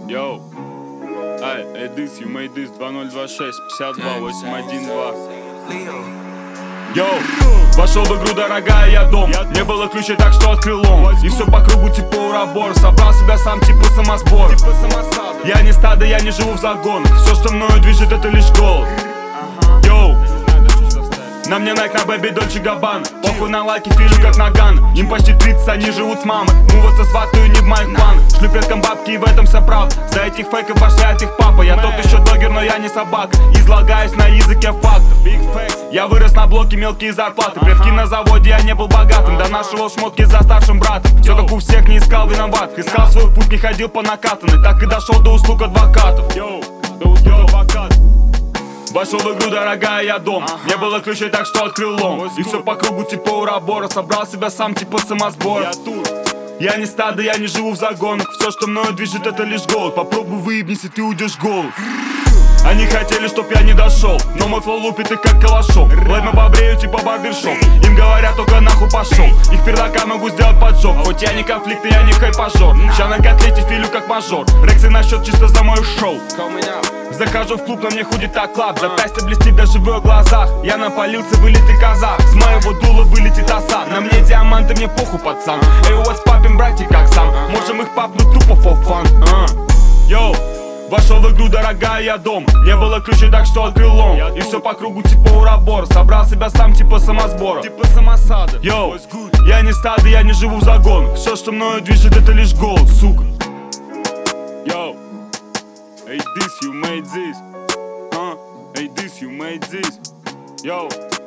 Йоу, эй, this, you made this, 2026, 52, 812. Йоу, вошел в игру, дорогая, я дом. Не было ключей, так что открыл он. И все по кругу, типа урабор. Собрал себя сам, типа самосбор. Я не стадо, я не живу в загонах. Все, что мною движет, это лишь голод. Йоу, на мне Nike, на Baby Dolce Gabbana. Похуй на лайки, филю как наган. Им почти 30, они живут с мамой. Муваться сватаю не в моих планах. Шлю предкам бабки, и в этом вся правда. За этих фейков пошлят их папа. Я тот еще догер, но я не собака. Излагаюсь на языке фактов. Я вырос на блоке, мелкие зарплаты. Предки на заводе, я не был богатым. Донашивал шмотки за старшим братом. Все как у всех, не искал виноват. Искал свой путь, не ходил по накатанной. Так и дошел до услуг адвокатов. До услуг адвокатов. Вошел в игру, дорогая, я дом. Не было ключей, так что открыл лом. И все по кругу, типа урабора. Собрал себя сам, типа самосбор. Я не стадо, я не живу в загонах. Все, что мною движет, это лишь голод. Попробуй выебнись, и ты уйдешь голод. Они хотели, чтоб я не дошел, но мой флоу лупит и как калашом. Лайма побрею, типа барбершоп. Им говорят, только нахуй пошел. Их пердака могу сделать поджог. Хоть я не конфликтный, я не хайпажор. Ща на котлете филю как мажор. Рексы на счет чисто за мое шоу. Захожу в клуб, на мне ходит так клаб. Запястье блестит даже в ее глазах. Я напалился, вылитый казах. С моего дула вылетит оса. На мне диаманты, мне похуй, пацан. Эй, у вас папин братья как сам. Можем их папнуть тупо for fun. Йоу, вошел в игру, дорогая, я дом. Не было ключей, так что открыл лом. И все по кругу, типа урабор. Собрал себя сам, типа самосбора. Типа самосада. Йоу, я не стадо, я не живу в загонах. Все, что мною движет, это лишь голод, сука. Йоу, hey, this, you made this. Hey, this, you made this. Yo.